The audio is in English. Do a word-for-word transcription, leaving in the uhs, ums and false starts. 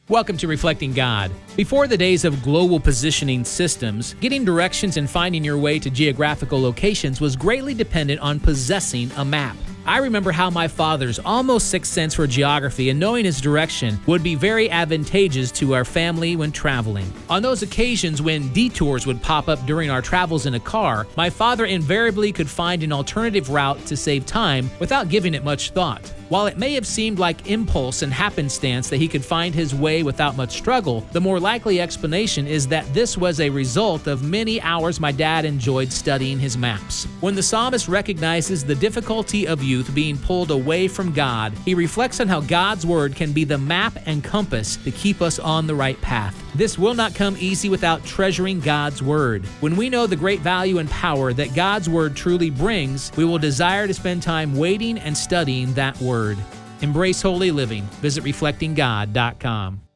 Welcome to Reflecting God. Before the days of global positioning systems, getting directions and finding your way to geographical locations was greatly dependent on possessing a map. I remember how my father's almost sixth sense for geography and knowing his direction would be very advantageous to our family when traveling. On those occasions when detours would pop up during our travels in a car, my father invariably could find an alternative route to save time without giving it much thought. While it may have seemed like impulse and happenstance that he could find his way without much struggle, the more likely explanation is that this was a result of many hours my dad enjoyed studying his maps. When the psalmist recognizes the difficulty of youth being pulled away from God, he reflects on how God's word can be the map and compass to keep us on the right path. This will not come easy without treasuring God's word. When we know the great value and power that God's word truly brings, we will desire to spend time waiting and studying that word. Embrace holy living. Visit reflecting god dot com.